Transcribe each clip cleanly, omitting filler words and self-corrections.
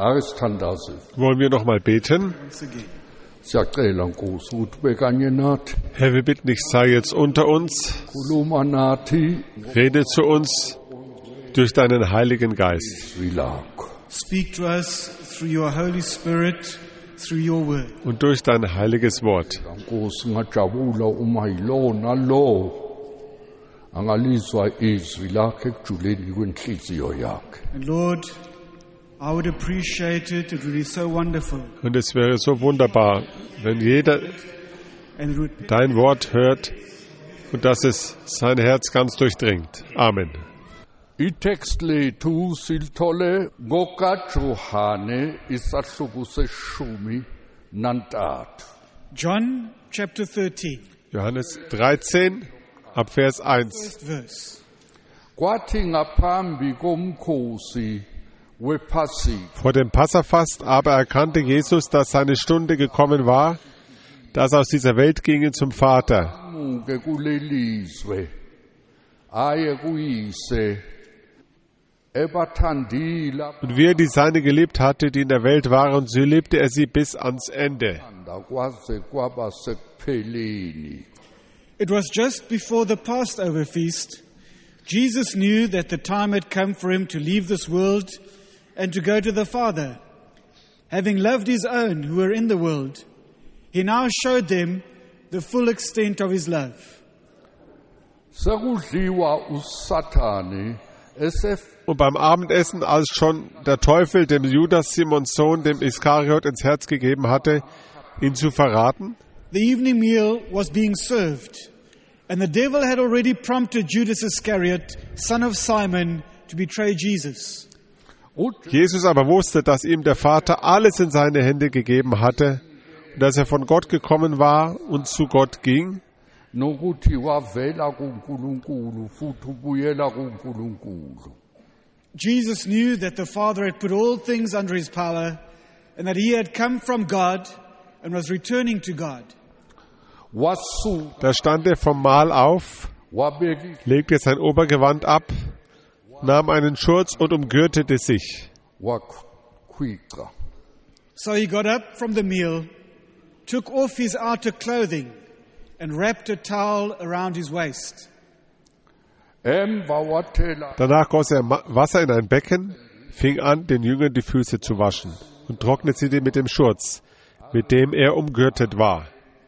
Wollen wir noch mal beten? Siyacela Nkosi ukuthi ube kanye nathi. Herr, wir bitten dich, sei jetzt unter uns, Khuluma nathi rede zu uns durch deinen Heiligen Geist izwi lakho. Speak to us through your Holy Spirit, through your word. und durch dein heiliges Wort. Nkosi ngajabula uma yilona lo angalizwa izwi lakhe ekujuleni kwenhliziyo yakhe. And Lord, I would appreciate it. It would be so wonderful. Und es wäre so wunderbar, wenn jeder And it would dein Wort hört und dass es sein Herz ganz durchdringt. Amen. Itext lethu silithole ngokaJohane isahluko seshumi nantathu. John chapter 13, Johannes 13, ab Vers 1. first verse. Kwathi ngaphambi komkhosi wePhasika Vor dem Passafast aber erkannte Jesus, dass seine Stunde gekommen war, dass aus dieser Welt ginge zum Vater. muke kulelizwe aye kuyise ebathandila Und wie er die Seine geliebt hatte, die in der Welt waren, so liebte er sie bis ans Ende. kwaze kwaba sekupheleni. It was just before the Passover feast. Jesus knew that the time had come for him to leave this world and to go to the Father. Having loved his own who were in the world, he now showed them the full extent of his love. Sekudliwa uSathane Und beim Abendessen, als schon der Teufel dem Judas, Simons Sohn, dem Iskariot, ins Herz gegeben hatte, ihn zu verraten, The evening meal was being served, and the devil had already prompted Judas Iscariot, son of Simon, to betray Jesus. Jesus aber wusste, dass ihm der Vater alles in seine Hände gegeben hatte und dass er von Gott gekommen war und zu Gott ging nokuthi wavela kuNkulunkulu futhi ubuyela kuNkulunkulu. Jesus knew that the Father had put all things under his power, and that he had come from God and was returning to God. Wasuka Da stand er vom Mahl auf, wabeka legte sein Obergewand ab, nahm einen Schurz und umgürtete sich. wakhwiqa. So he got up from the meal, took off his outer clothing, and wrapped a towel around his waist. Emva wathela Danach goss er Wasser in ein Becken, fing an, den Jüngern die Füße zu waschen und trocknete sie mit dem Schurz, mit dem er umgürtet war.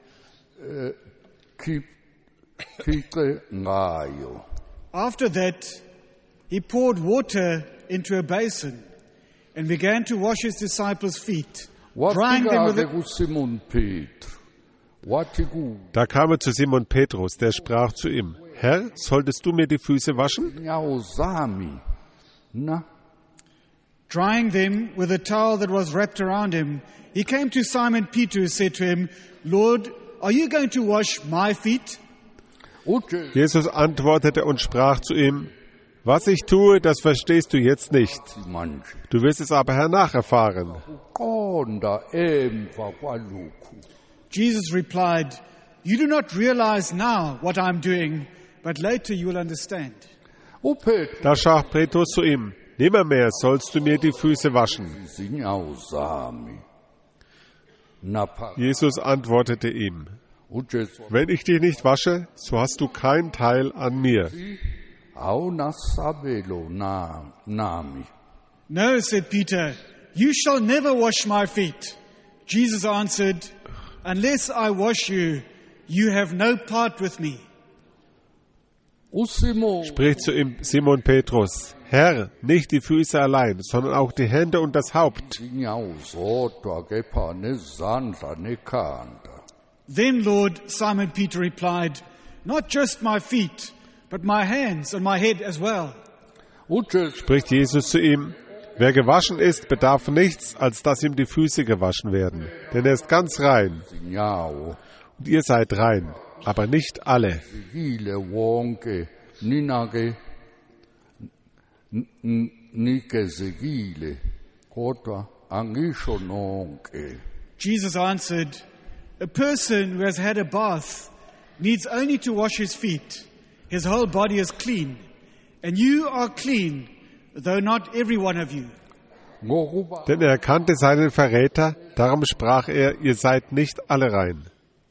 khice ngayo. After that, he poured water into a basin and began to wash his disciples' feet, drying them with Wafika-ke the, kuSimon Petru wathi kuye, Da kam er zu Simon Petrus, der sprach zu ihm, Herr, solltest du mir die Füße waschen? "Nyawo zami na." drying them with a towel that was wrapped around him. He came to Simon Peter, who said to him, Lord, are you going to wash my feet? Ujesu Jesus antwortete und sprach zu ihm, was ich tue, das verstehst du jetzt nicht. manje Du wirst es aber hernach erfahren. qonda emva kwalokhu. Jesus replied, you do not realize now what I'm doing, but later you will understand. uPetru Da sprach Petrus zu ihm, nimmermehr sollst du mir die Füße waschen. izinyawo zami napha. Jesus antwortete ihm, Ujesu wenn ich dich nicht wasche, so hast du keinen Teil an mir. awunasabelo nami. No, said Peter, you shall never wash my feet. Jesus answered, unless I wash you, you have no part with me. uSimon Spricht zu ihm Simon Petrus, Herr, nicht die Füße allein, sondern auch die Hände und das Haupt. izinyawo zodwa kepha nezandla nekhanda. Then, Lord, Simon Peter replied, not just my feet, but my hands and my head as well. Ujesu Spricht Jesus zu ihm, wer gewaschen ist, bedarf nichts, als dass ihm die Füße gewaschen werden. Denn er ist ganz rein, izinyawo und ihr seid rein, aber nicht alle. zikile wonke nina-ke nikezekile kodwa angisho nonke. Jesus answered, a person who has had a bath needs only to wash his feet. His whole body is clean. And you are clean, though not every one of you. ngokuba Denn er kannte seinen Verräter, darum sprach er, ihr seid nicht alle rein.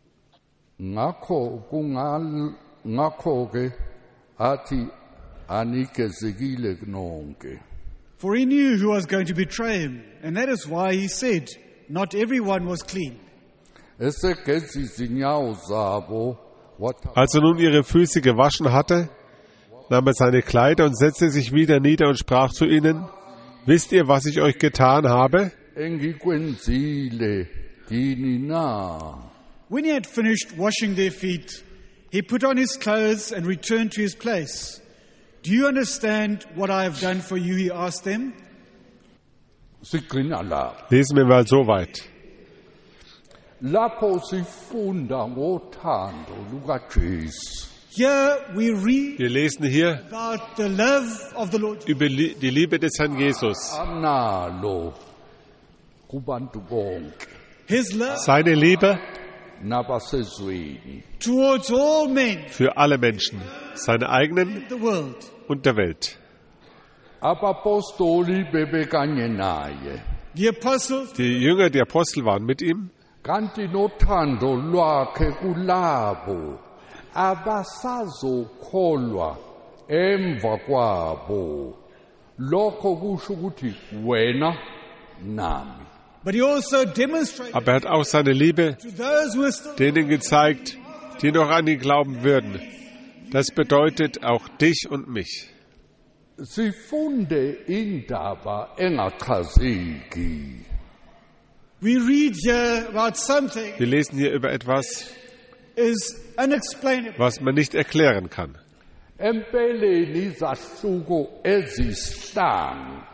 ngakho ke athi anikezekile nonke. For he knew who was going to betray him, and that is why he said, not everyone was clean. Esegeza izinyawo zabo wathi Als er nun ihre Füße gewaschen hatte, nahm er seine Kleider und setzte sich wieder nieder und sprach zu ihnen, wisst ihr, was ich euch getan habe? engikwenzile kini na. When he had finished washing their feet, he put on his clothes and returned to his place. Do you understand what I have done for you? He asked them. Sigcina la. Lesen wir mal so weit. Lapho sifunda ngothando lukaJesu. Here we read Wir lesen hier about the love of the Lord. über die Liebe des Herrn Jesus. Analo kubantu bonke His love Seine Liebe nabasezweni. towards all men für alle Menschen, seine eigenen in the world. und der Welt. Abapostoli bebekanye naye. The apostles, Die Jünger, die Apostel waren mit ihm, Kanti nothando lwakhe kulabo abasazokholwa emva kwabo. Lokho kusho ukuthi wena nami. but he also demonstrated aber er hat auch seine Liebe to those who are still denen gezeigt, die noch an ihn glauben würden. Das bedeutet auch dich und mich. Sifunde indaba engachazeki. we read here about something Wir lesen hier über etwas, is unexplainable. was man nicht erklären kann. Empeleni izahluko ezisihlanu.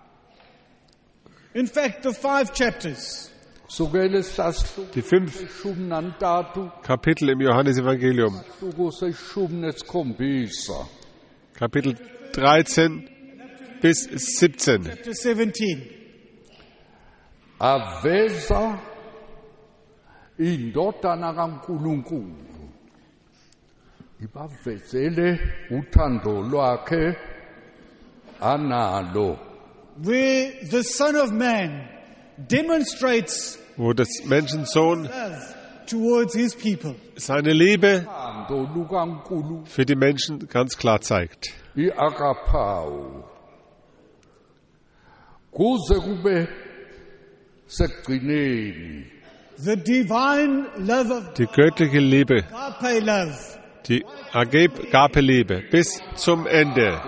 In fact, the 5 chapters Sukela esihluko Die 5 seshumi nantathu Kapitel im Johannesevangelium, isihluko seshumi nesikhombisa. Kapitel 13 bis 17, chapter 17 Aveza indodana kaNkulunkulu ibavezele uthando lwakhe analo. where the Son of Man demonstrates wo das Menschensohn love towards his people. seine Liebe Uthando lukaNkulunkulu für die Menschen ganz klar zeigt. iakaphawu kuze kube sekugcineni The divine love of Die göttliche Liebe, agape love die Agape-Liebe bis zum Ende.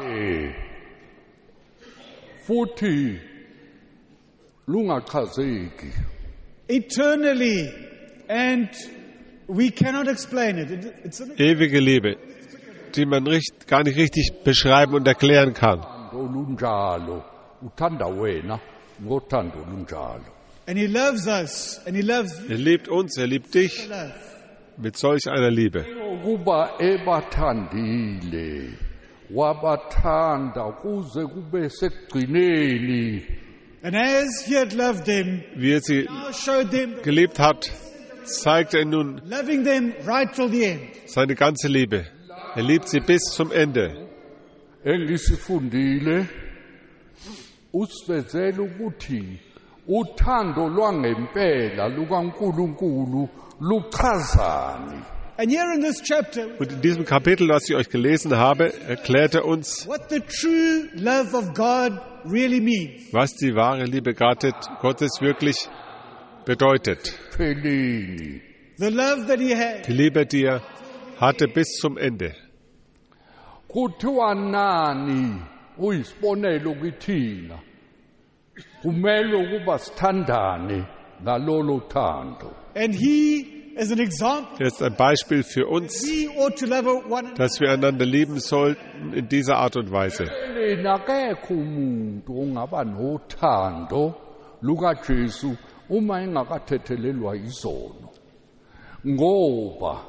futhi lungachazeki. eternally, and we cannot explain it. It's Ewige Liebe, die man gar nicht richtig beschreiben und erklären kann. Olunjalo uthanda wena ngothando olunjalo. and he loves us, and he loves you. Er liebt uns, er liebt dich Love. mit solch einer Liebe. Ukuba ebathandile wabathanda kuze kube sekugcineni. And as he had loved them, Wie er sie now showed them, geliebt hat, zeigt er nun loving them right till the end. seine ganze Liebe. Er liebt sie bis zum Ende. Engisifundile usivezela ukuthi uthando lwangempela lukaNkulunkulu luchazani. And here in this chapter, Und in diesem Kapitel, was ich euch gelesen habe, erklärt er uns, what the true love of God really means. was die wahre Liebe Gottes wirklich bedeutet. Phelini The love that he had. Die Liebe, die er hatte bis zum Ende. kuthiwa nani uyisibonelo kithina kumele ukuba sithandane ngalolo thando. And he is an example. Er ist ein Beispiel für uns, We ought to love one another. dass wir einander lieben sollten in dieser Art und Weise. Lena akekho umuntu ongaba nothando lukaJesu uma engakathethelelwa izono. Ngoba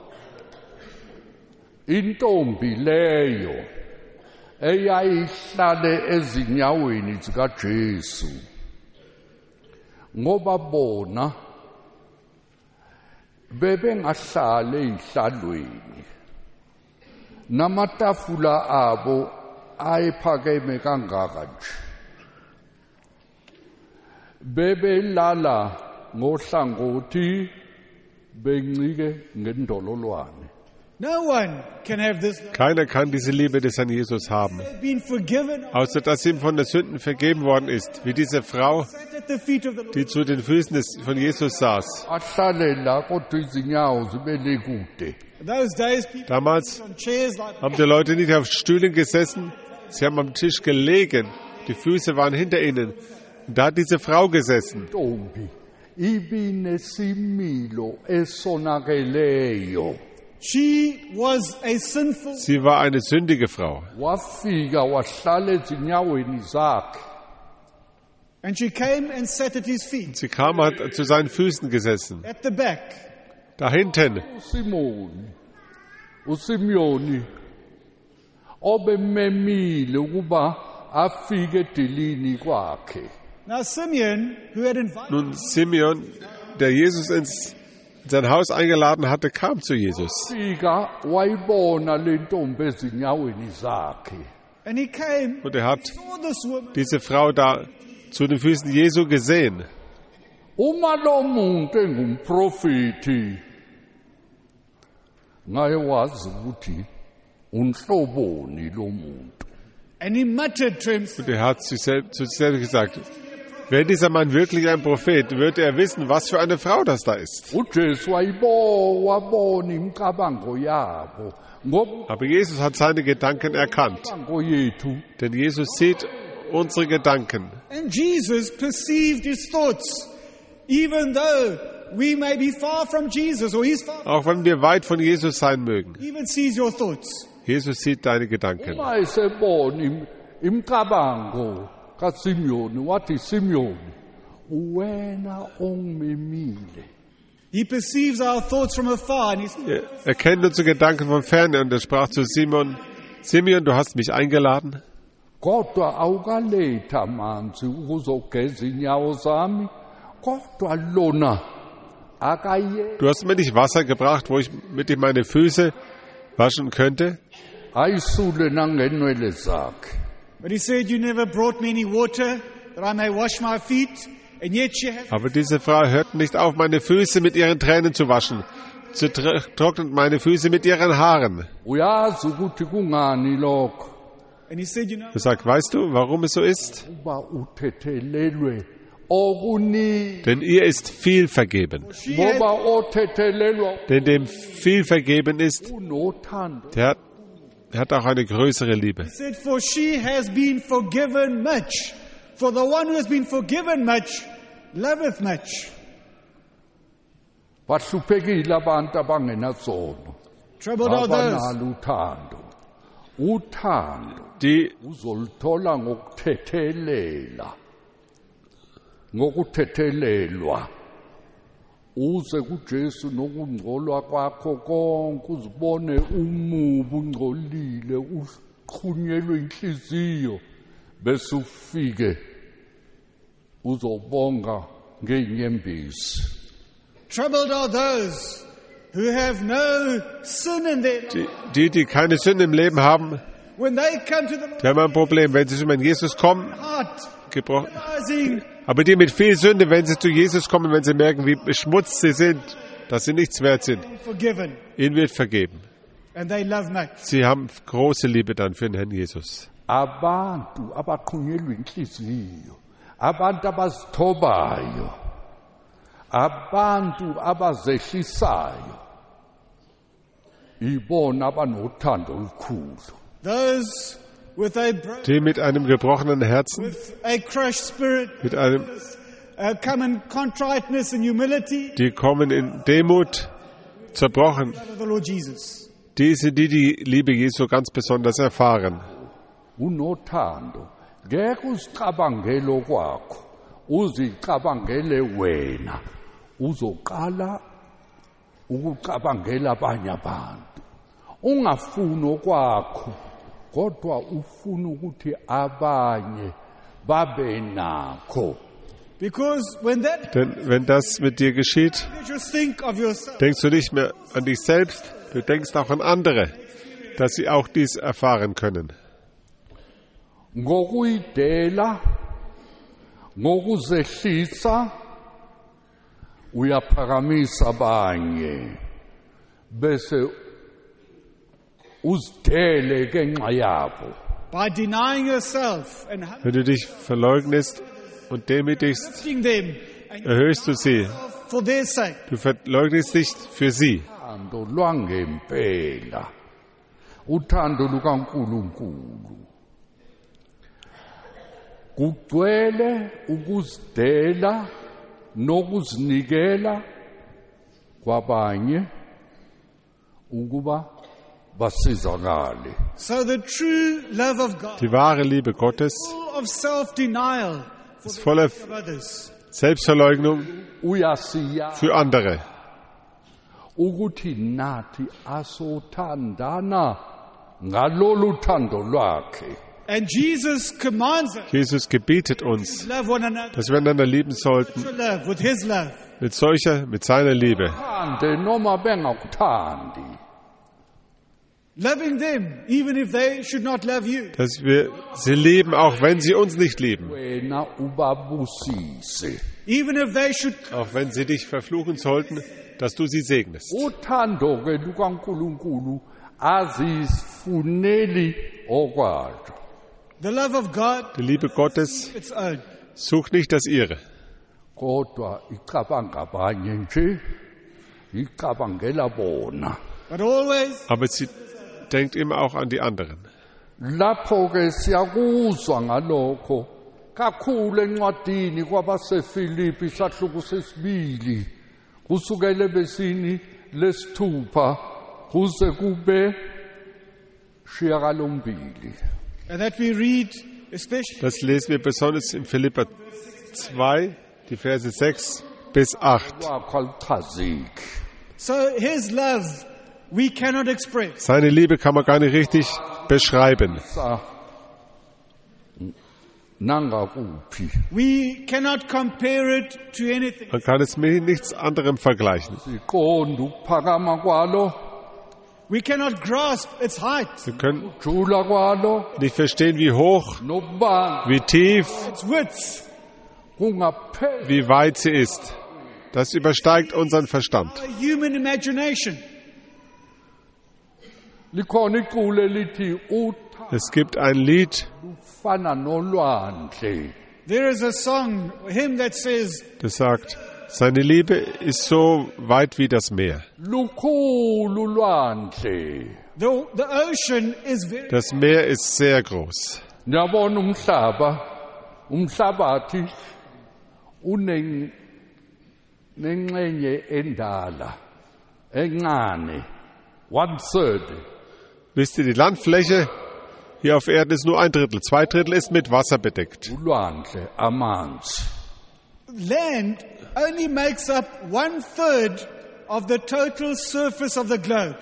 intombi leyo eyayihlale ezinyaweni zikaJesu ngoba bona bebengahlali ezihlalweni namatafula abo ayephakeme kangaka nje. bebelala ngohlangothi bencike ngendololwane. No one can have this love. Keiner kann diese Liebe des Herrn Jesus haben, They've been forgiven. außer dass ihm von den Sünden vergeben worden ist, wie diese Frau, Sat at the feet of the Lord. die zu den Füßen von Jesus saß. Ahlalela kodwa izinyawo zibele kude. In those days, people Damals on chairs like haben die Leute nicht auf Stühlen gesessen, sie haben am Tisch gelegen, die Füße waren hinter ihnen. Und da hat diese Frau gesessen. Ntombi ibinesimilo esonakeleyo. she was a sinful. Sie war eine sündige Frau. Wafika wahlala ezinyaweni zakhe. And she came and sat at his feet Sie kam, hat zu seinen Füßen gesessen. at the back. Da hinten, uSimyoni obememile ukuba afike edilini kwakhe. Now Simeon, who had invited nun Simeon, der Jesus in sein Haus eingeladen hatte, kam zu Jesus. Fika wayibona le ntombi ezinyaweni zakhe. and he came, Und er hat saw this woman, diese Frau da zu den Füßen Jesu gesehen. Uma lo muntu engumprofeti ngaye wazi ukuthi unhloboni lo muntu. and he muttered to himself, Und er hat zu sich selbst gesagt, wäre dieser Mann wirklich ein Prophet, würde er wissen, was für eine Frau das da ist. uJesu wabona imicabango yabo ngoba Aber Jesus hat seine Gedanken erkannt. imicabango yethu Denn Jesus sieht unsere Gedanken. and Jesus perceived his thoughts, even though we may be far from Jesus or he's far, Auch wenn wir weit von Jesus sein mögen. he even sees your thoughts. Jesus sieht deine Gedanken. uma esebona imicabango kaSimyoni wathi Simyoni wena ongimemile. He perceives our thoughts from afar and he's Er kennt unsere Gedanken von ferne und er sprach zu Simon, Simeon, du hast mich eingeladen, Kodwa awukaletha amanzi ukuzogeza inyawo zami, kodwa lona akaye du hast mir nicht Wasser gebracht, wo ich mit ihm meine Füße waschen könnte. ayisule nangenwele zakhe. But he said, you never brought me any water that I may wash my feet, and yet she has. Aber diese Frau hört nicht auf, meine Füße mit ihren Tränen zu waschen. Sie trocknet meine Füße mit ihren Haaren. Uyazi ukuthi kungani lokho? And he said, you know, Er sagt, weißt du, warum es so ist? Uba uthethelelwe okuningi. Denn ihr ist viel vergeben. she has, Ngoba othethelelwa Denn dem viel vergeben ist, unothando. der hat auch eine größere Liebe. he said, for she has been forgiven much. For the one who has been forgiven much, loveth much. Bahluphekile abantu abangenazono. Troubled are those Abanalo uthando. Uthando Die, uzolithola ngokuthethelela. Ngokuthethelelwa. Uze kuJesu nokungcolwa kwakho konke uzibone umubi ungcolile uqhunyelwe inhliziyo bese ufike uzobonga ngeinyembezi. Troubled are those who have no sin in their life. die keine Sünde im Leben haben, When they come to the Lord, die haben ein Problem. Wenn sie zu Jesus kommen, heart, gebrochen. realizing Aber die mit viel Sünde, wenn sie zu Jesus kommen, wenn sie merken, wie beschmutzt sie sind, dass sie nichts wert sind, forgiven, ihnen wird vergeben. and they love much. Sie haben große Liebe dann für den Herrn Jesus. Abantu abaqhunyelwa inhliziyo, abantu abazithobayo, abantu abazehlisayo, ibona abanothando olukhulu. Those with a broken, Die mit einem gebrochenen Herzen, with a crushed spirit, mit einem, come in contriteness and humility, die kommen in Demut, zerbrochen. love of the Lord Jesus. Die sind die Liebe Jesu ganz besonders erfahren. Unothando, ngeke uzicabangele okwakho, uzicabangele wena, uzoqala ukucabangela abanye abantu. Ungafuni okwakho, kodwa ufuna ukuthi abanye babe nakho. Because when that, Denn wenn das mit dir geschieht, you just think of yourself. denkst du nicht mehr an dich selbst, du denkst auch an andere, dass sie auch dies erfahren können. Ngokuyidela, ngokuzehlisa uyaphakamisa abanye bese uzidele ngenxa yabo. By denying yourself and Wenn du dich verleugnest und demütigst, lifting them and erhöhst du sie. for their sake. Du verleugnest dich für sie. Uthando lwangempela, uthando lukaNkulunkulu kugcwele ukuzidela nokuzinikela kwabanye ukuba basizakale. So the true love of God, Die wahre Liebe Gottes full of self-denial for ist the voller sake of others. Selbstverleugnung Uyasiya für andere. ukuthi nathi asothandana ngalolu thando lwakhe. And Jesus commands us Jesus gebietet uns, to love one another, dass wir einander lieben sollten, to love with His love. mit seiner Liebe. Thande noma bengakuthandi. Loving them, even if they should not love you. Dass wir sie lieben, auch wenn sie uns nicht lieben. Wena ubabusise. Even if they should, Auch wenn sie dich verfluchen sollten, dass du sie segnest. Uthando ke lukaNkulunkulu azisifuneli okwalo. the love of God, Die Liebe Gottes its own. sucht nicht das ihre. Kodwa icabanga abanye nje, icabangela bona. But always, Aber sie denkt immer auch an die anderen. Lapho ke siyakuzwa ngalokho kakhulu encwadini kwabaseFilipi isahluko sesibili kusukela ebesini lesithupha kuze kube shiyakalombili. and that we read, especially Das lesen wir besonders in Philipper 2, die Verse 6 bis 8. Wakho alichaziki. so His love we cannot express. Seine Liebe kann man gar nicht richtig beschreiben. Nangakuphi We cannot compare it to anything. Man kann es mit nichts anderem vergleichen. siqonda ukuphakama kwalo, We cannot grasp its height, Wir können jula kwalo, nicht verstehen, wie hoch, nokubanzi wie tief, its width, kungapheli wie weit sie ist. Das übersteigt unseren Verstand. our human imagination. likhona iqule lithi Es gibt ein Lied, uthanda nolwandle. There is a song, a hymn that says, das sagt, seine Liebe ist so weit wie das Meer. Lukhulu lwandle. the ocean is very, Das Meer ist sehr groß. Niyabona umhlabathi unengxenye endala encane, 1/3 Wisst ihr, die Landfläche hier auf Erden ist nur 1/3. 2/3 ist mit Wasser bedeckt. ulwandle amanzi. land only makes up 1/3 of the total surface of the globe.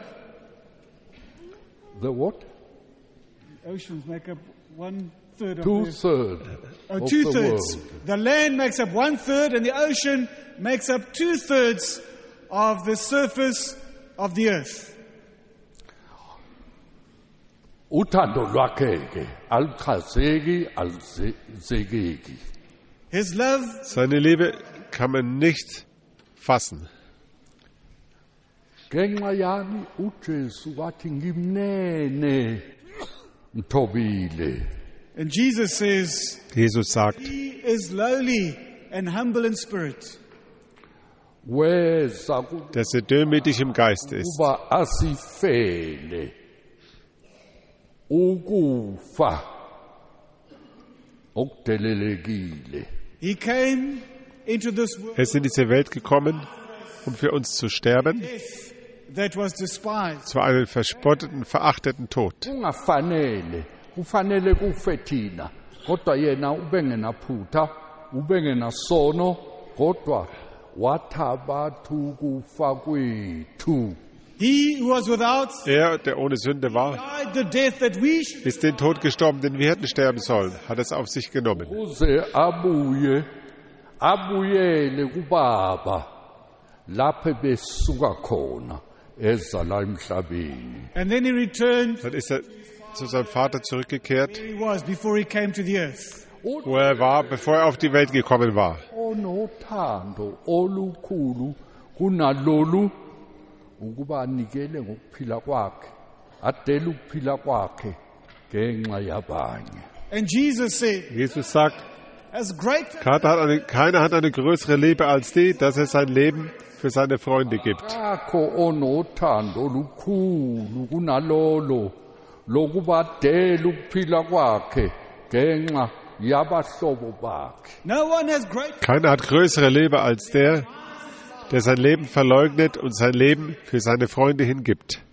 The what? Oceans make up 1/3 of the 2/3 of the 2/3. world. The land makes up 1/3 and the ocean makes up 2/3 of the surface of the earth. Uthando lwakhe ke aluchazeki aluzekeki. His love Seine Liebe kann man nicht fassen. Ngenxa yami uJesu wathi ngimnene mthobile. and Jesus says, Jesus sagt, He is lowly and humble in spirit. Weza dass er demütig im Geist ist, kuba asifele ukufa okudelelekile. He came into this world er ist in diese Welt gekommen, um für uns zu sterben, that was despised. zu einem verspotteten, verachteten Tod. Kufanele kufe thina, kodwa yena ubengenaphutha, ubengenasono, kodwa wathabatha ukufa kwethu. He who was without Er, der ohne Sünde war, died the death that we should. ist den Tod gestorben, den wir hätten sterben sollen, hat es auf sich genommen. Uze abuyele kubaba, lapho besuka khona, eza la emhlabeni. And then he returned Dann ist er zu seinem Vater zurückgekehrt where he was before he came to the earth. wo er war, bevor er auf die Welt gekommen war. onothando olukhulu kunalolu ukuba anikele ngokuphila kwakhe adele ukuphila kwakhe ngenxa yabanye. And Jesus said, Jesus sagt, as great keiner hat eine größere Liebe als die, dass er sein Leben für seine Freunde gibt. Akho onothando olukhulu kunalolo lokuba adele ukuphila kwakhe ngenxa yabahlobo bakhe. no one has great Keiner hat größere Liebe als der sein Leben verleugnet und sein Leben für seine Freunde hingibt.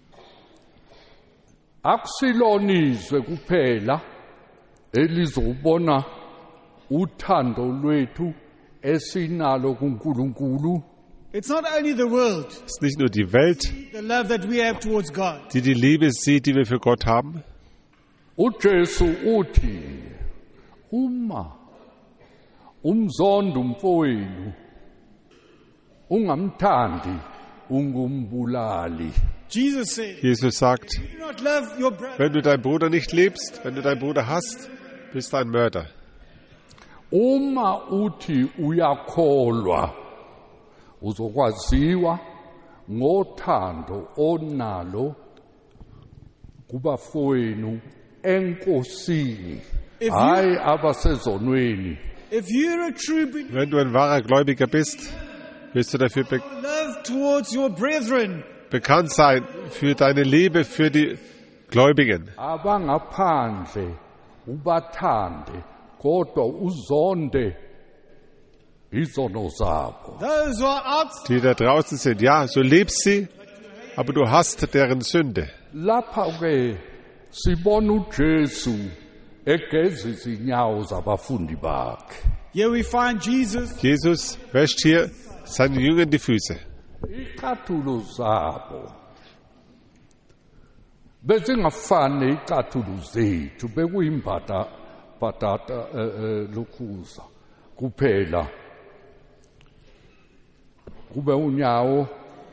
Akusilonizwe kuphela elizobona uthando lwethu esinalo kuNkulunkulu. It's not only the world, Es ist nicht nur die Welt, the love that we have towards God. die die Liebe sieht, die wir für Gott haben. uJesu uthi uma umzondo umfowenu ungamthandi ungumbulali. Jesus said, Jesus sagt, do not love your brother. wenn du deinen Bruder nicht liebst, wenn du deinen Bruder hasst, bist du ein Mörder. Uma uthi uyakholwa uzokwaziwa ngothando onalo kubafowenu enkosini If hayi abasezonweni. If you're a true believer, Wenn du ein wahrer Gläubiger bist, wirst du dafür love towards your brethren. bekannt sein, für deine Liebe für die Gläubigen. Abangaphandle ubathande kodwa uzonde izono zabo. Those who are outside, Die da draußen sind, ja, so liebst sie, aber du hasst deren Sünde. Lapha ke sibona uJesu egeza izinyawo zabafundi bakhe. here we find Jesus Jesus wäscht hier seinen Jüngern die Füße. Icathulo zabo bezingafani icathulo zethu bekuyimbatata lokhuza kuphela kube unyawo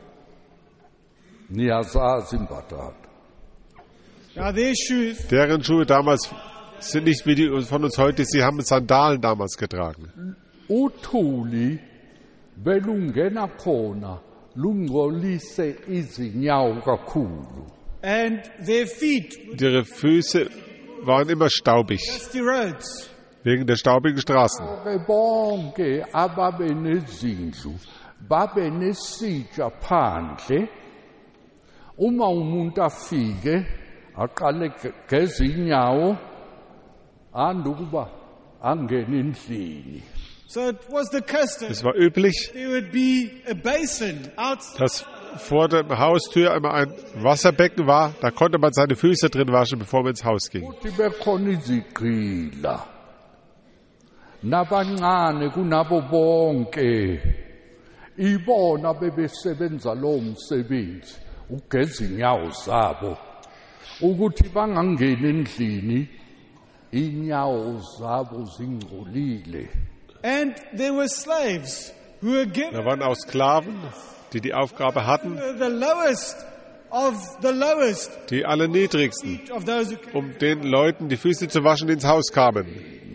niyazazi imbatata. now their shoes Deren Schuhe damals sind nicht wie die von uns heute, sie haben Sandalen damals getragen. Uthuli belungena khona lungcolise izinyawo kakhulu. and their feet Und ihre Füße waren immer staubig, dusty roads. wegen der staubigen Straßen. Bonke ababenezindlu babenesitsha phandle. Uma umuntu afike aqale geza inyawo andukuba angene endlini. So it was the custom. Es war üblich, There would be a basin outside. dass vor der Haustür immer ein Wasserbecken war, da konnte man seine Füße drin waschen, bevor man ins Haus ging. Futhi bekhona izigqila nabancane kunabo bonke ibona bebesebenza lo msebenzi ugeza inyawo zabo ukuthi bangangeni endlini inyawo zabo zingcolile. And there were slaves who were given Da waren auch Sklaven, die die Aufgabe hatten, the lowest of the lowest die allerniedrigsten, of those who came. um den Leuten die Füße zu waschen, die ins Haus kamen.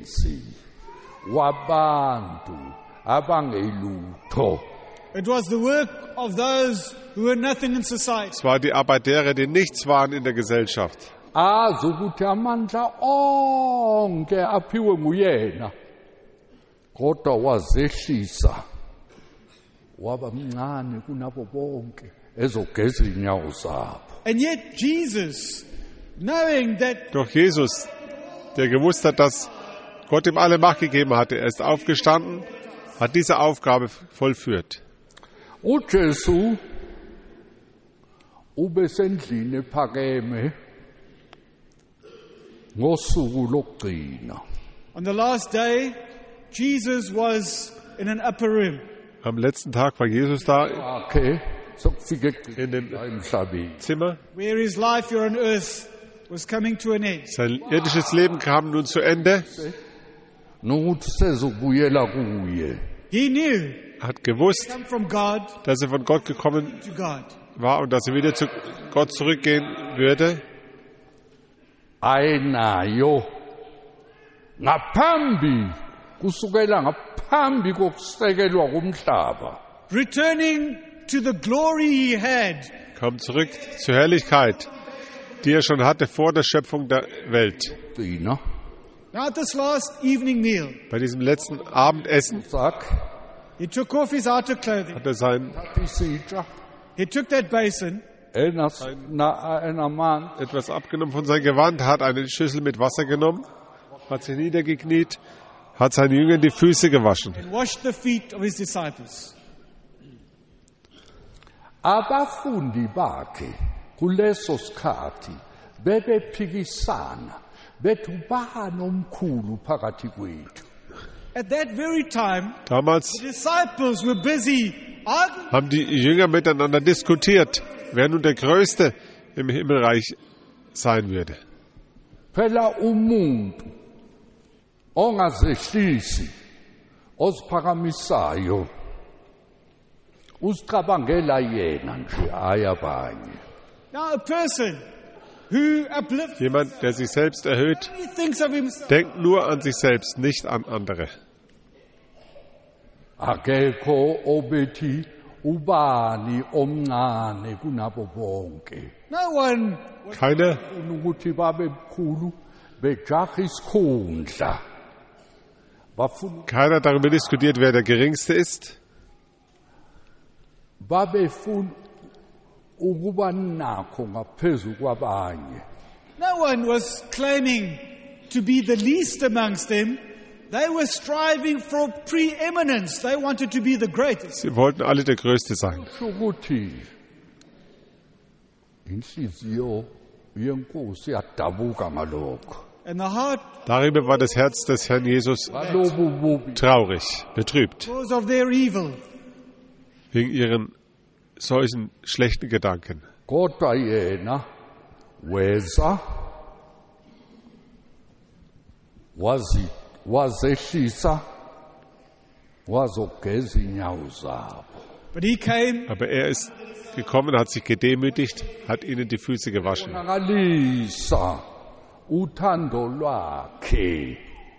Wabantu abangelutho. It was the work of those who were nothing in society. Es war die Arbeit derer, die nichts waren in der Gesellschaft. Azi ukuthi amandla onke aphiwe nguyena kodwa wazehlisa waba mncane kunabo bonke ezogeza inyawo zabo. And yet Jesus, knowing that Doch Jesus, der gewusst hat, dass Gott ihm alle Macht gegeben hatte, er ist aufgestanden, hat diese Aufgabe vollführt. uJesu ubesendlini ephakeme ngosuku lokugcina. on the last day, Jesus was in an upper room. Am letzten Tag war Jesus da Wakhe sokufika in dem emhlabeni. Zimmer. Where his life here on earth was coming to an end. Sein irdisches Leben kam nun zu Ende. Nokuthi sezobuyela kuye. He knew Er hat gewusst, come from God dass er von Gott gekommen to God. war und dass er wieder zu Gott zurückgehen würde. Ayinayo ngaphambi kusukela ngaphambi kokusekelwa komhlaba. Returning to the glory he had Kommt zurück zur Herrlichkeit, die er schon hatte vor der Schöpfung der Welt. Gcina now at this last evening meal. Bei diesem letzten Abendessen sag He took off his outer clothing. hat er sein isitsha He took that basin enamanzi etwas abgenommen von seinem Gewand, hat eine Schüssel mit Wasser genommen, hat sich niedergekniet, hat seinen Jüngern die Füße gewaschen. and washed the feet of his disciples. abafundi bakhe kuleso sikhathi bebephikisana bethi ubani omkhulu phakathi kwethu. At that very time, Damals the disciples were busy arguing. haben die Jünger miteinander diskutiert, wer nun der Größte im Himmelreich sein würde. Phela umuntu ongazehlisi oziphakamisayo uzicabangela yena nje ayabanye. Now, a person who uplifts Jemand, der sich selbst erhöht, he thinks of himself. denkt nur an sich selbst, nicht an andere. Akekho obethi ubani omncane kunabo bonke. No one Keiner Ukuthi babe mkhulu bejaha isikhundla. Keiner darüber diskutiert, wer der Geringste ist. Babefuna ukuba nakho ngaphezu kwabanye. No one was claiming to be the least amongst them. They were striving for preeminence. They wanted to be the greatest. Sie wollten alle der Größte sein. Ukuthi inhliziyo yenkosi yadabuka ngalokho. And the heart, Darüber war das Herz des Herrn Jesus Lobu bubi traurig, betrübt, because of their evil. wegen ihren solchen schlechten Gedanken. kodwa yena weza wazehlisa wazogeza inyawo zabo. But he came Aber er ist gekommen, hat sich gedemütigt, hat ihnen die Füße gewaschen. Nakalisa uthando lwakhe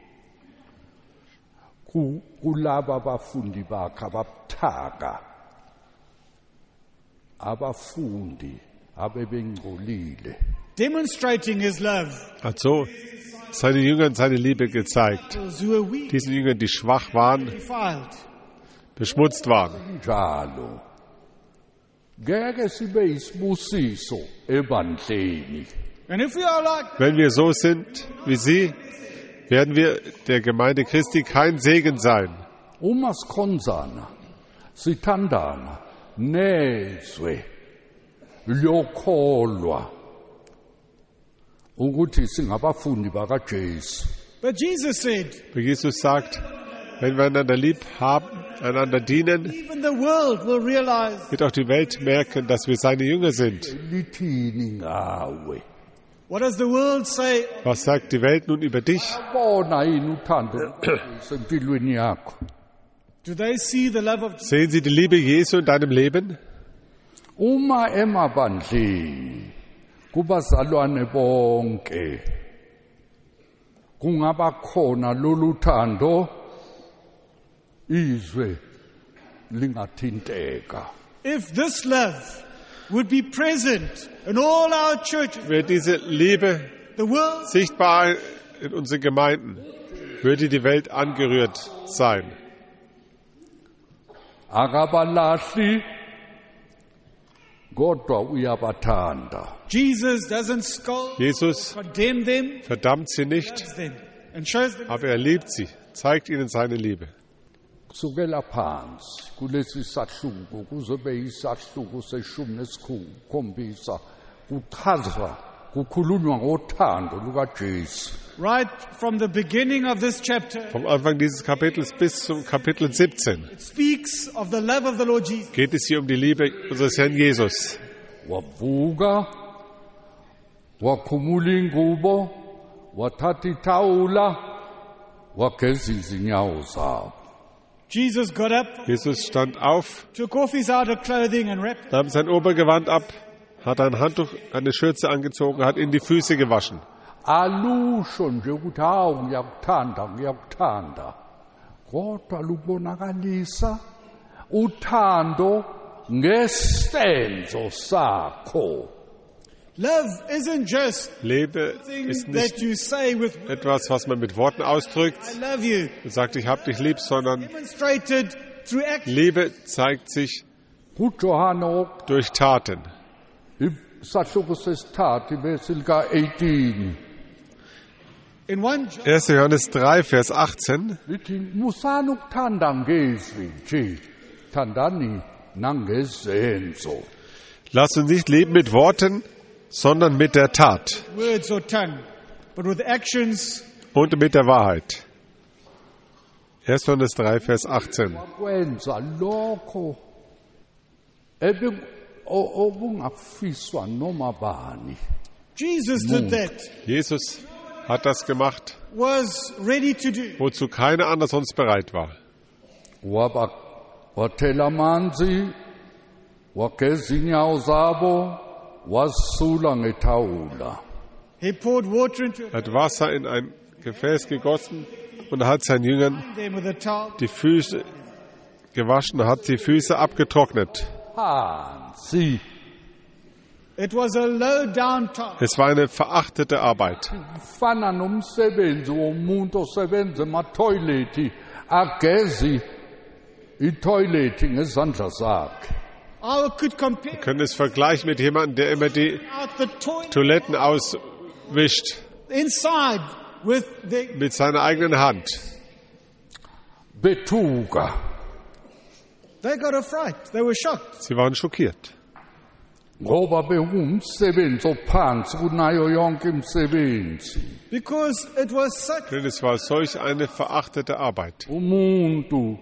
kulaba abafundi bakhe ababuthaka abafundi abebengcolile. demonstrating his love. Hat so seinen Jüngern seine Liebe gezeigt. Those who were weak, Diesen Jüngern, die schwach waren, defiled. beschmutzt waren. Njalo ngeke sibe isibusiso ebandleni. And if we are like, Wenn wir so sind wie sie, werden wir der Gemeinde Christi kein Segen sein. Uma sikhonzana sithandana nezwe lokholwa ukuthi singabafundi bakaJesu. but Jesus said, Wie Jesus sagt, wenn wir einander lieb haben, einander dienen, even the world will realize. wird auch die Welt merken, dass wir seine Jünger sind. Lithini ngawe? What does the world say? Was sagt die Welt nun über dich? Bona yini uthando sempilweni yakho? Do they see the love of Jesus? Sehen Sie die Liebe Jesu in deinem Leben? Uma emabandleni kubazalwane bonke kungaba khona lolu thando izwe lingathinteka. If this love would be present in all our churches, Wäre diese Liebe the world, sichtbar in unseren Gemeinden, würde die Welt angerührt sein. Akabalahli kodwa uyabathanda. Jesus doesn't scold, Jesus condemn them, verdammt sie nicht, loves them, and shows them. aber er liebt sie, zeigt ihnen seine Liebe. Kusukela phansi kulesi sahluko kuzobe isahluko seshumi nesikhombisa kuchazwa kukhulunywa ngothando lukaJesu. Right from the beginning of this chapter, Vom Anfang dieses Kapitels bis zum Kapitel 17 it speaks of the love of the Lord Jesus. geht es hier um die Liebe unseres Herrn Jesus. Wavuka wakhumula ingubo wathatha ithawula wageza izinyawo zabo. Jesus got up, Jesus stand auf, took off his outer clothing and wrapped nahm sein Obergewand ab, hat ein Handtuch, eine Schürze angezogen, hat ihnen die Füße gewaschen. alusho nje ukuthi hawu ngiyakuthanda kodwa lubonakalisa uthando ngesenzo sakho. Love isn't just Liebe things ist that nicht you say with etwas, was man mit Worten ausdrückt I love you, und sagt, ich hab dich lieb, sondern demonstrated through action. Liebe zeigt sich uJohane durch Taten. isahluko sesithathu ibese lika 18 In 1 John 1. Johannes 3, Vers 18. lithi musani ukuthanda ngezwi nje thandani nangezenzo. Lass uns nicht leben mit Worten, sondern mit der Tat words or tongue, but with actions und mit der Wahrheit. 1. Johannes 3, Vers 18. Kwenza lokho obungafiswa noma bani. Jesus did that, Jesus hat das gemacht, was ready to do. wozu keiner anders sonst bereit war. Wathela amanzi, wageza inyawo zabo, wasula ngethawula. He poured water into Er hat Wasser in ein Gefäß gegossen und hat seinen Jüngern them with a towel. die Füße gewaschen, hat die Füße abgetrocknet. Phansi. It was a low down task. Es war eine verachtete Arbeit. Fana nomsebenzi womuntu osebenza ematoilethi agezi itoilethi ngezandla zakhe. I could compare Wir können es vergleichen mit jemandem, der immer die out the toilet Toiletten auswischt inside with the mit seiner eigenen Hand. Bethuka. they got a fright. They were shocked. Sie waren schockiert, Ngoba bewumsebenzi ophansi kunayo yonke imisebenzi. Because it was such denn es war solch eine verachtete Arbeit. Umuntu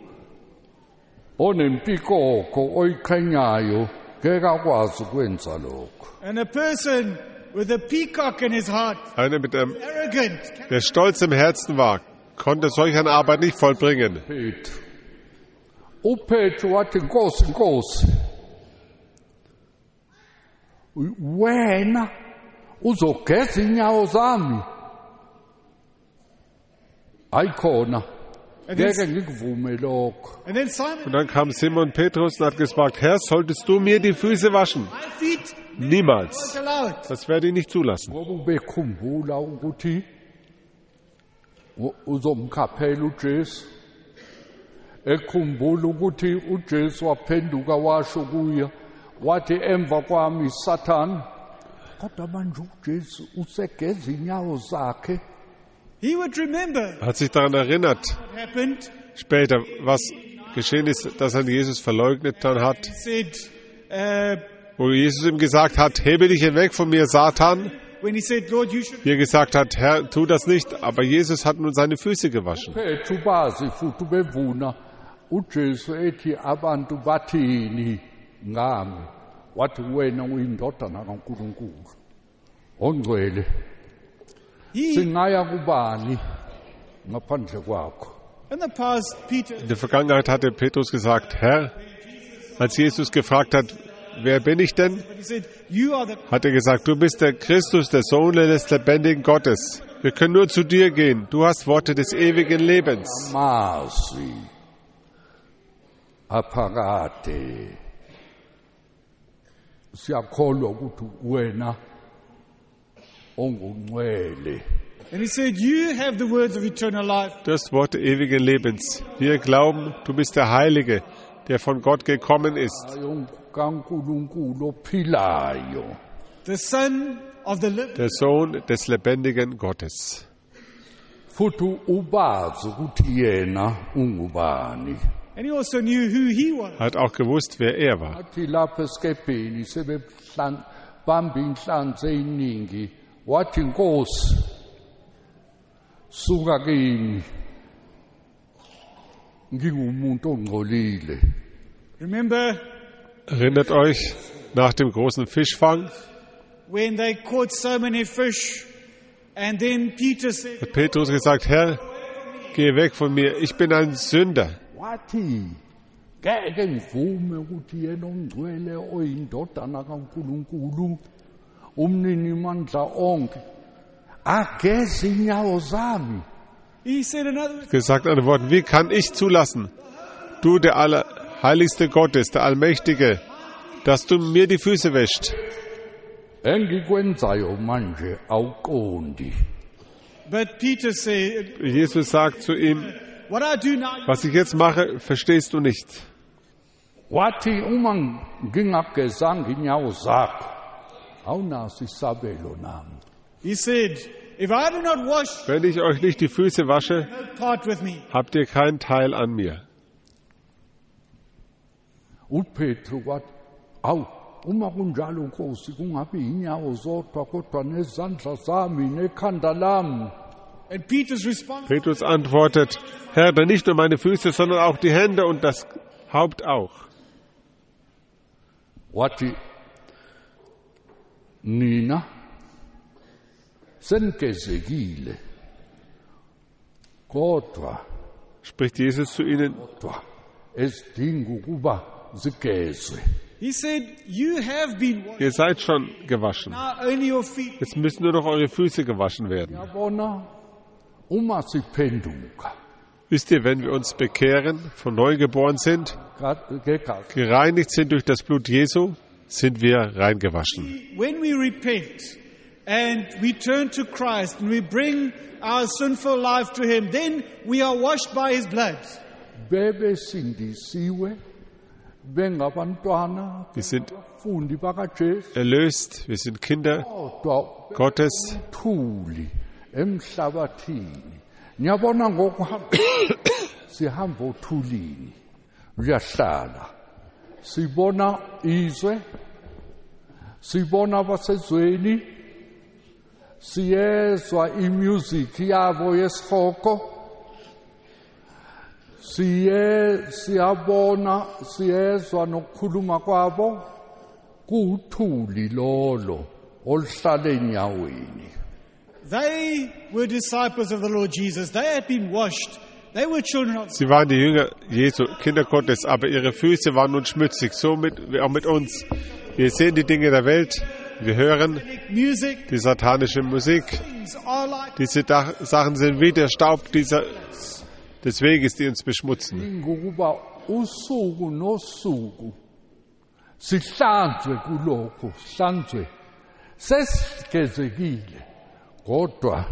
onempikoko oyikhanyayo ngeke akwazi ukwenza lokho. and a person with a peacock in his heart, Einer mit einem, arrogant, der stolz im Herzen war, konnte solch eine Arbeit nicht vollbringen. Petru. uPetru wathi Nkosi, wena uzogeza inyawo zami? Ayikhona. Ngeke ngikuvume lokho. and then Simon, Und dann kam Simon Petrus und hat gesagt, Herr, solltest du mir die Füße waschen? my feet, Niemals. don't allow it. Das werde ich nicht zulassen. Ngoba ubekhumbula ukuthi uzomkhaphela uJesu. Ekhumbula ukuthi uJesu waphenduka washo kuye wathi emva kwami Satan. Kodwa manje uJesu usegeza inyawo zakhe. He would remember Er hat sich daran erinnert, what happened. später, was geschehen ist, dass er Jesus verleugnet dann hat, He said, wo Jesus ihm gesagt hat, hebe dich hinweg von mir, Satan. when he said, Lord, you should. Wie er gesagt hat, Herr, tu das nicht, aber Jesus hat nun seine Füße gewaschen. Petru bazi futhi bevuna uJesu ethi abantu bathini ngami wathi wena uyindodana kaNkulunkulu ongcwele He, singaya kubani ngaphandle kwakho. in the past, Peter, In der Vergangenheit hatte Petrus gesagt, Herr, als Jesus gefragt hat, wer bin ich denn? but he said, you are the. Hat er gesagt, du bist der Christus, der Sohn des lebendigen Gottes. Wir können nur zu dir gehen. Du hast Worte des ewigen Lebens. Mazwi aphakade siyakholwa ukuthi wena ongungcwele. And he said, you have the words of eternal life. Du hast Worte ewigen Lebens. Wir glauben, du bist der Heilige, der von Gott gekommen ist. Ayo kaNkulunkulu ophilayo. The Son of the living. Der Sohn des lebendigen Gottes. Futhi ubazi ukuthi yena ungubani. And he also knew who he was. Er hat auch gewusst, wer er war. Athi lapha esikebheni sebebamba inhlanzi eziningi wathi Nkosi suka kimi ngingumuntu ongcolile. Remember Erinnert euch, nach dem großen Fischfang when they caught so many fish, and then Peter said, hat Petrus gesagt, Herr, geh weg von mir, ich bin ein Sünder. Wathi ngeke ngivume ukuthi yena ongcwele oyindodana kaNkulunkulu umnini mandla onke ageze inyawo zami. He said in other words, Gesagt in anderen Worten, wie kann ich zulassen, du der Allerheiligste Gottes, der Allmächtige, dass du mir die Füße wäschst? Engikwenzayo manje awuqondi. but Peter said, Jesus sagt zu ihm, what I do now, was ich jetzt mache, verstehst du nicht. Wathi uma ngingagezanga inyawo zakho awunaso isabelo nami. he said, if I do not wash, Wenn ich euch nicht die Füße wasche, no part with me. habt ihr keinen Teil an mir. uPetru wathi awu uma kunjalo Nkosi kungabi inyawo zodwa kodwa nezandla zami nekhanda lami. And Peter's response, Petrus antwortet, Herr, dann nicht nur meine Füße, sondern auch die Hände und das Haupt auch. Wathi nina senigezekile kodwa Spricht Jesus zu ihnen, esidinga ukuba zigezwe. he said, you have been washed, ihr seid schon gewaschen. now only your feet. Jetzt müssen nur noch eure Füße gewaschen werden. Yabona uma siphenduka Wisst ihr, wenn wir uns bekehren, von neu geboren sind, ngegazi gereinigt sind durch das Blut Jesu, sind wir reingewaschen. When we repent and we turn to Christ and we bring our sinful life to Him, then we are washed by His blood. bebesindisiwe bengabantwana Wir sind fundi bakaJesu erlöst, wir sind Kinder kodwa Gottes. thuli emhlabathini. Ngiyabona ngokuhamba sihamba othulini uyahlala sibona izwe sibona abasezweni siyezwa imusic yabo yesihoko siyezwa nokukhuluma kwabo kuthuli lolo oluhlala enyaweni. They were disciples of the Lord Jesus. They had been washed. They were children of Sie waren die Jünger Jesu, Kinder Gottes, aber ihre Füße waren nun schmutzig, so wie auch mit uns. Wir sehen die Dinge der Welt, wir hören music. die satanische Musik. Things are like Diese Sachen sind wie der Staub des Weges, die uns beschmutzen. Ngokuba usuku nosuku sihlanzwe kulokho sihlanzwe sesigezekile kodwa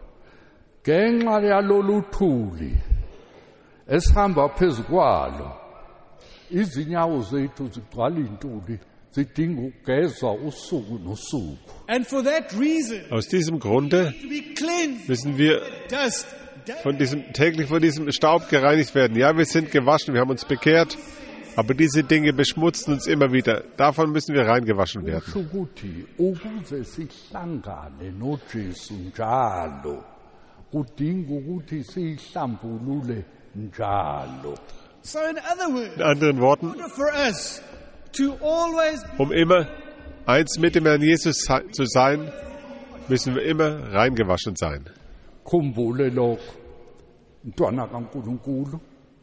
ngenxa yalolu thuli esihamba phezukwalo izinyawo zethu zigcwala intuli zidinga ukugezwa usuku nosuku. and for that reason Aus diesem Grunde to be cleansed müssen wir dust. täglich von diesem Staub gereinigt werden. Ja, wir sind gewaschen, wir haben uns bekehrt, aber diese Dinge beschmutzen uns immer wieder. Davon müssen wir reingewaschen werden. Kusho ukuthi ukuze sihlangane noJesu njalo kudinga ukuthi sihlambulule njalo. So in other words, In anderen Worten, for us to always um immer eins mit dem Herrn Jesus zu sein, müssen wir immer reingewaschen sein. Khumbule lokho mntwana kaNkuluNkulu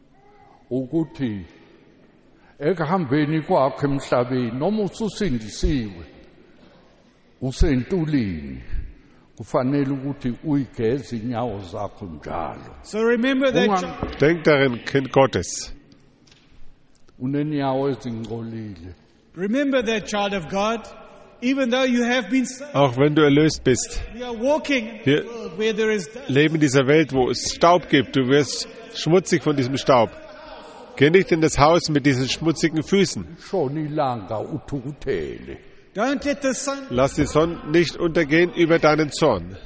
ukuthi ekuhambeni kwakho emhlabeni noma ususindisiwe usentulini kufanele ukuthi uyigeze inyawo zakho njalo. so remember that Denkt darin, Kind Gottes. Unenyawo ezingcolile. remember that child of God, even though you have been saved, Auch wenn du erlöst bist, we are walking in a Wir- world where there is dust. leben in dieser Welt, wo es Staub gibt. Du wirst schmutzig von diesem Staub. Geh nicht in das Haus mit diesen schmutzigen Füßen. Shona ilanga uthukuthele. Don't let the sun Lass die Sonne nicht untergehen über deinen Zorn.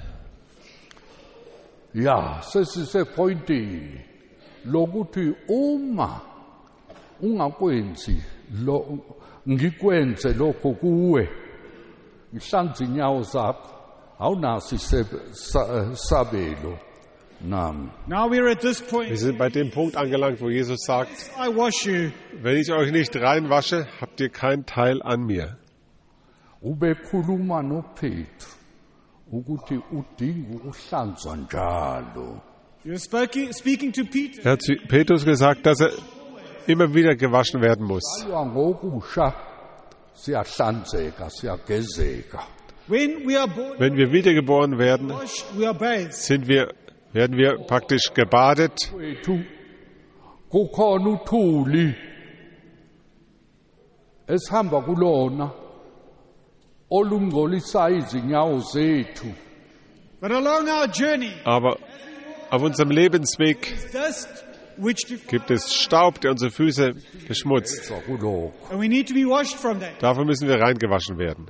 Ya, sesisepointini lokuthi uma ungakwenzi lo ngikwenze lokho kuwe ngihlanza inyawo zakho awunaso isabelo nami. Now we're at this Wir point. sind bei dem Punkt angelangt, wo Jesus sagt, I wash you. wenn ich euch nicht reinwasche, habt ihr keinen Teil an mir. Ubekhuluma noPetru ukuthi udinga ukuhlanzwa njalo. You're speaking to Peter. Er hat zu Petrus gesagt, dass er immer wieder gewaschen werden muss. Ngokusha siyahlanzeka siyagezeka. When we are born, Wenn wir wiedergeboren werden, washed, we are bathed. werden wir praktisch gebadet. wethu kukhona uthuli esihamba kulona olungcolisa izinyawo zethu. But along our journey, Aber auf unserem Lebensweg dust which gibt es Staub, der unsere Füße beschmutzt. Kulokho and we need to be washed from that. Dafür müssen wir reingewaschen werden.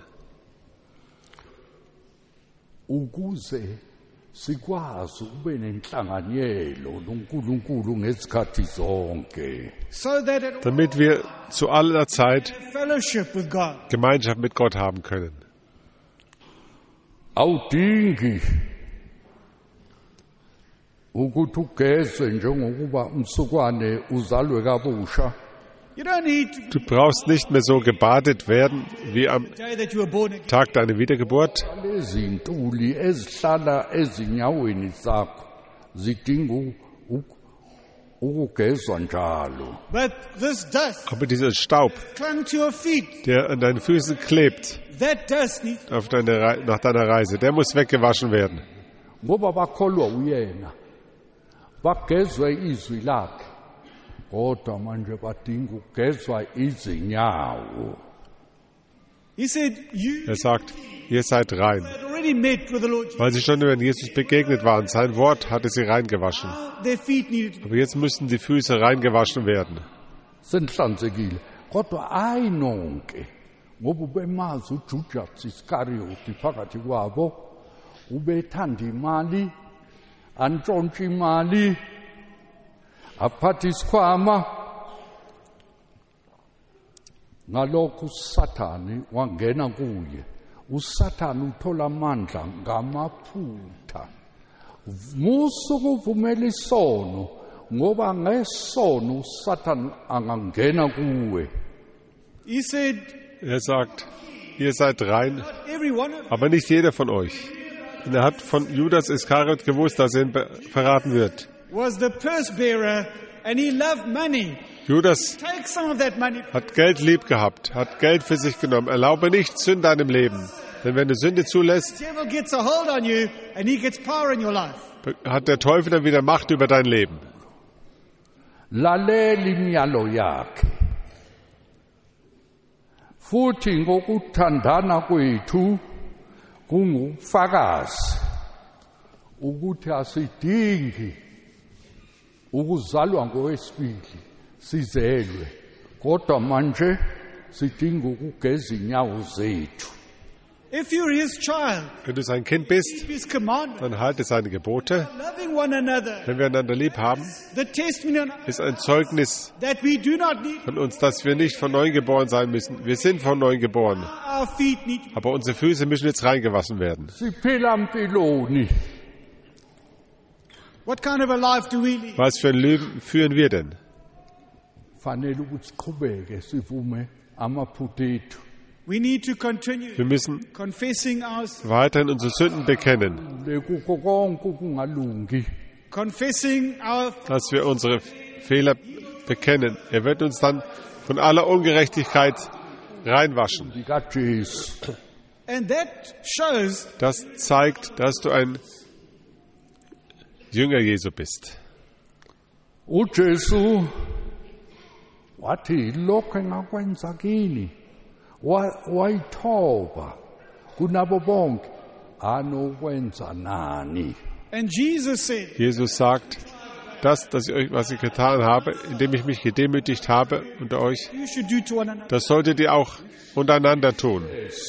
ukuze sikwazi ube nenhlanganyelo noNkulunkulu ngezikhathi zonke. So that it Damit wir zu aller Zeit fellowship with God. Gemeinschaft mit Gott haben können. Awudingi ukuthi ugeze njengokuba umsukwane uzalwe kabusha. You don't need to Du brauchst nicht mehr so gebadet werden wie am the day that you were born again. Tag deiner Wiedergeburt. Lezi ntuli ezihlala ezinyaweni zakho zidinga ukugezwa njalo. But this dust Aber dieser Staub, clung to your feet. der an deinen Füßen klebt That dust needs nach deiner Reise, der muss weggewaschen werden. Ngoba bakholwa uyena bagezwe izwi lakhe kodwa manje badinga ukugezwa izinyawo. He said, you Er sagt, ihr seid rein, had already met with the Lord Jesus. weil sie schon über Jesus begegnet waren. Sein Wort hatte sie reingewaschen. Their feet needed to be. Aber jetzt müssen die Füße reingewaschen werden. Senhlanzekile kodwa ayinonke ngoba ubemazi uJudas Iscariot phakathi kwabo ubethanda imali antshontsha imali aphatha isikhwama ngalokho uSathane wangena kuye. uSathane uthola amandla ngamaphutha musuku uvumela isono ngoba ngesono uSathane angangena kuwe. He said, Er sagt, ihr seid rein, every one of you aber nicht jeder von euch. Und er hat von Judas Iskariot gewusst, dass er ihn verraten wird. was the purse bearer and he loved money. Judas Take some of that money. hat Geld lieb gehabt, hat Geld für sich genommen. Erlaube nicht Sünde in deinem Leben. Denn wenn du Sünde zulässt, The devil gets a hold on you and he gets power in your life. hat der Teufel dann wieder Macht über dein Leben. Lalela imiyalo yakhe futhi ngokuthandana kwethu kungufakazi ukuthi asidingi ukuzalwa ngowesibili sizelwe kodwa manje sidinga ukugeza inyawo zethu. If you're his child, Wenn du sein Kind bist, keep his commandments, dann halte seine Gebote. loving one another. Wenn wir einander lieb haben, The testimony ist ein Zeugnis that we do not need von uns, dass wir nicht von neuem geboren sein müssen. Wir sind von neuem geboren. our feet need. Aber unsere Füße müssen jetzt reingewaschen werden. Siphila mpiloni What kind of a life do we lead? Was für ein Leben führen wir denn? fanele ukuthi siqhubeke sivume amaphutha ethu. We need to continue Wir müssen confessing weiterhin unsere Sünden bekennen, Lekukho konke ukungalungi confessing our dass wir unsere Fehler bekennen. Er wird uns dann von aller Ungerechtigkeit reinwaschen. likaJesu. and that shows Das zeigt, dass du ein Jünger Jesu bist. uJesu wathi lokho engakwenza kini wayithoba kunabo bonke anokwenza nani. and Jesus said, Jesus sagt, was ich getan habe, indem ich mich gedemütigt habe unter euch, you should do to one another. das solltet ihr auch untereinander tun.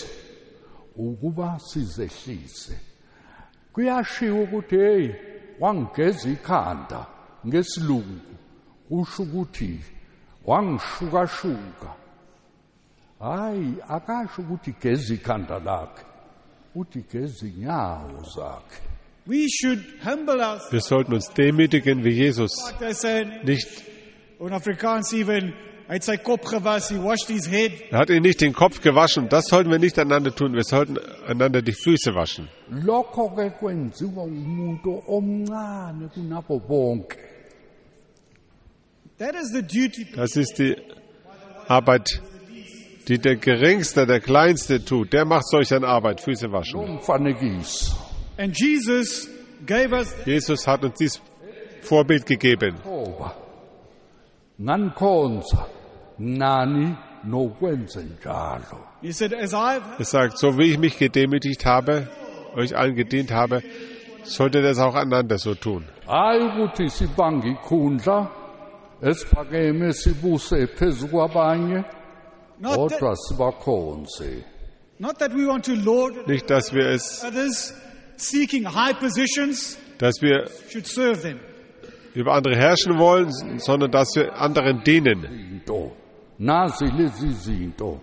Ukuba sizehlise kuyashiwo ukuthi hey wangigeza ikhanda ngesilungu kusho ukuthi wangishukashuka. Hayi akasho ukuthi geza ikhanda lakhe uthi geza inyawo zakhe. We should humble ourselves. Wir sollten uns demütigen wie Jesus. They say Nicht, in Afrikaans even, hy het sy kop gewas, he washed his head. er hat ihn nicht den Kopf gewaschen. Das sollten wir nicht einander tun. Wir sollten einander die Füße waschen. Lokho ke kwenziwa umuntu omncane kunabo bonke. That is the duty Das ist die Arbeit die der Geringste, der Kleinste tut, der macht solch eine Arbeit, Füße waschen. umfanekiso. And Jesus gave us Jesus hat uns dieses Vorbild gegeben. Ngoba nganikhonza nani nokwenza njalo. He said, as I've Er sagt, so wie ich mich gedemütigt habe, euch allen gedient habe, solltet ihr es auch einander so tun. Hayi ukuthi sibanga ikhundla esiphakeme sibuse phezu kwabanye not kodwa sibakhonze. that we want to lord Nicht, dass wir es, others seeking high positions, dass wir should serve them. über andere herrschen wollen, sondern dass wir anderen dienen. Into nazi lezi zinto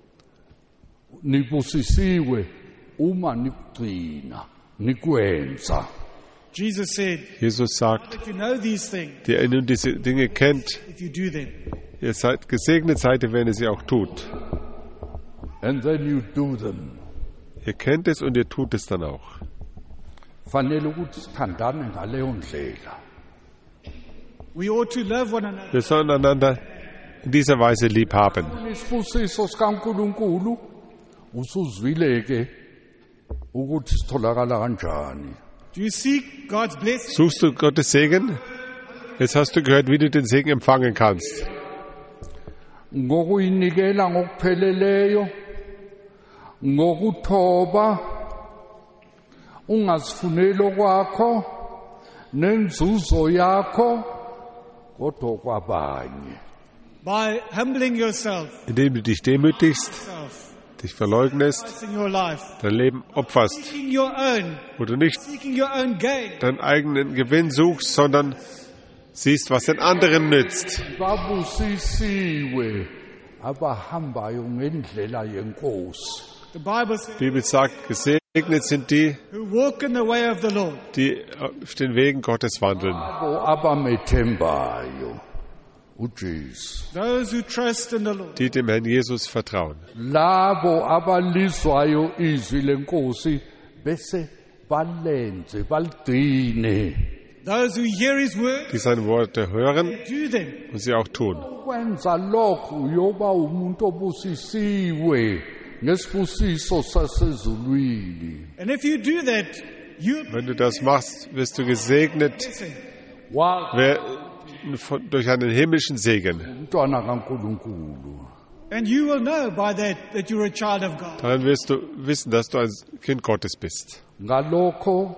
nibusisiwe uma nikugcina nikwenza. Jesus said, Jesus sagt, if you know these things, der ihr nun diese Dinge kennt, if you do them. ihr seid gesegnet seid ihr, wenn ihr sie auch tut. And then you do them. Ihr kennt es und ihr tut es dann auch. Fanele ukuthi sithandane ngaleyo ndlela. We ought to love one another. Wir sollen einander in dieser Weise lieb haben. Isibusiso sikaNkuluNkulu usuzwileke ukuthi sitholakala kanjani. Do you seek God's blessing? Suchst du Gottes Segen? Jetzt hast du gehört, wie du den Segen empfangen kannst. Ngokuyinikela ngokupheleleyo, ngokuthoba, ungazifuneli kwakho, nenzuzo yakho, kodwa kwabanye. By humbling yourself, Indem du dich demütigst, dich verleugnest, in your life, dein Leben opferst, seeking your own, wo du nicht seeking your own gain. deinen eigenen Gewinn suchst, sondern siehst, was den anderen nützt. Babusisiwe abahambayo ngendlela yenkosi. The Bible says, Die Bibel sagt, gesegnet sind die, who walk in the way of the Lord. die auf den Wegen Gottes wandeln. Abo abamethembayo uJesu. Those who trust in the Lord. Die dem Herrn Jesus vertrauen. Labo abalizwayo izwi lenkosi bese balenze baligcine. Those who hear his word, Die seine Worte hören do them. und sie auch tun. Kwenza lokho uyoba umuntu obusisiwe ngesibusiso sasezulwini. And if you do that, you Wenn du das machst, wirst du gesegnet durch einen himmlischen Segen. Umntwana kaNkuluNkulu. and you will know by that that you're a child of God. Dann wirst du wissen, dass du ein Kind Gottes bist. Ngalokho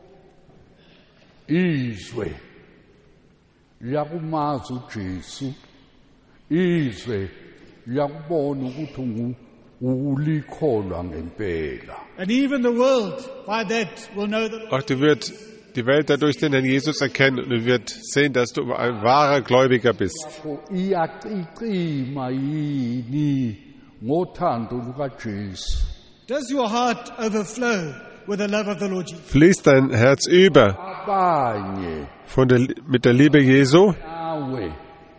izwe liyakumazi uJesu, izwe liyakubona ukuthi ulikholwa ngempela. And even the world by that will know the Lord. Auch die Welt dadurch den Herrn Jesus erkennen und wird sehen, dass du ein wahrer Gläubiger bist. Iyacicima yini ngothando lukaJesu. Does your heart overflow with the love of the Lord Jesus? Fließt dein Herz über Abanye mit der Liebe Jesu, nawe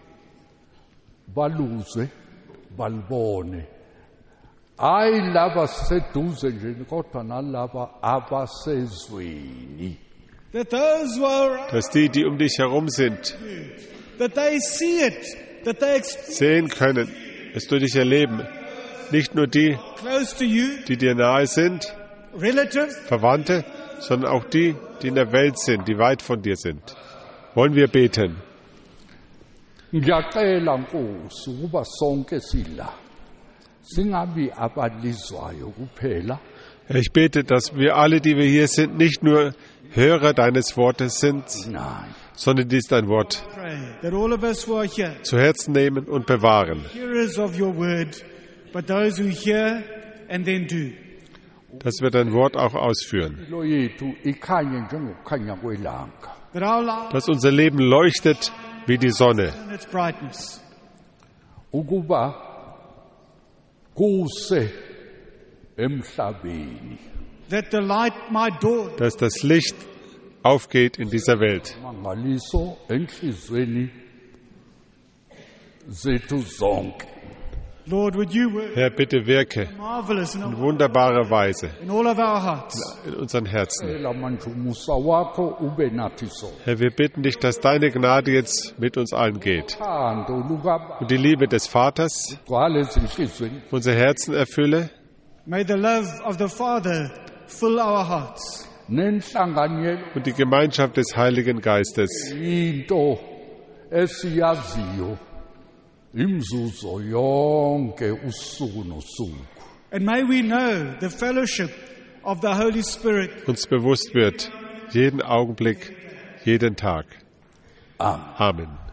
baluzwe balibone. Hayi laba seduze nje kodwa nalaba abasezweni. That those who are around, dass die um dich herum sind, that they see it, that they sehen können, es durch dich erleben. Nicht nur die, close to you, die dir nahe sind, relatives, Verwandte, sondern auch die in der Welt sind, die weit von dir sind. Wollen wir beten? Ngiyacela Nkosi ukuba sonke sila singabi abalizwayo kuphela. Herr, ich bete, dass wir alle, die wir hier sind, nicht nur Hörer deines Wortes sind, Nein. sondern dies dein Wort pray that all of us who are here, zu Herzen nehmen und bewahren. hearers of your word, but those who hear and then do. Dass wir dein Wort auch ausführen. Impilo yethu ikhanye njengokukhanya kwelanga. That our lives Dass unser Leben leuchtet wie die Sonne. in its brightness. Ukuba kuse emhlabeni. That the light might dawn Dass das Licht aufgeht in dieser Welt. Mangaliso enhlizweni zethu zonke. Lord, would you work Herr, bitte wirke marvelous in in wunderbarer Weise all of our hearts. in unseren Herzen. Cela manje umusa wakho ube nathi sonke. Herr, wir bitten dich, dass deine Gnade jetzt mit uns allen geht Uthando lukababa und die Liebe des Vaters gcwale ezinhliziyweni unsere Herzen erfülle May the love of the Father fill our hearts. nenhlanganyelo und die Gemeinschaft des Heiligen Geistes into esiyaziyo imzuzo yonke usuku nosuku. And may we know the fellowship of the Holy Spirit. uns bewusst wird, jeden Augenblick, jeden Tag. Amen. Amen.